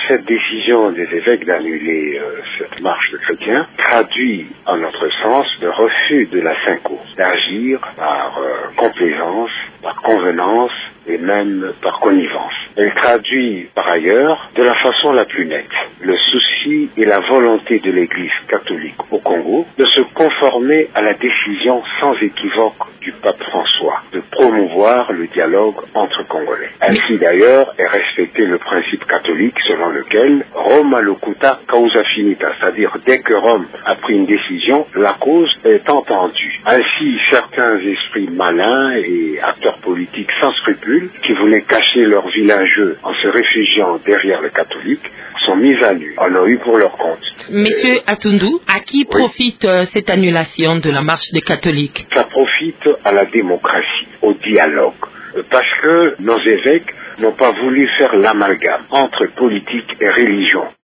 Cette décision des évêques d'annuler cette marche de chrétiens traduit, en notre sens, le refus de la Sainte Cour d'agir par complaisance, par convenance et même par connivence. Elle traduit par ailleurs de la façon la plus nette le souci et la volonté de l'Église catholique au Congo de se conformer à la décision sans équivoque du pape François de promouvoir le dialogue entre Congolais. Ainsi d'ailleurs est respecté le principe catholique selon lequel Roma locuta causa finita, c'est-à-dire dès que Rome a pris une décision, la cause est entendue. Ainsi, certains esprits malins et acteurs politiques sans scrupules qui voulaient cacher leur vilain jeu en se réfugiant derrière le catholique sont mis à nu, en ont eu pour leur compte. Monsieur Atundu, à qui profite cette annulation de la marche des catholiques? Ça profite à la démocratie, au dialogue, parce que nos évêques n'ont pas voulu faire l'amalgame entre politique et religion.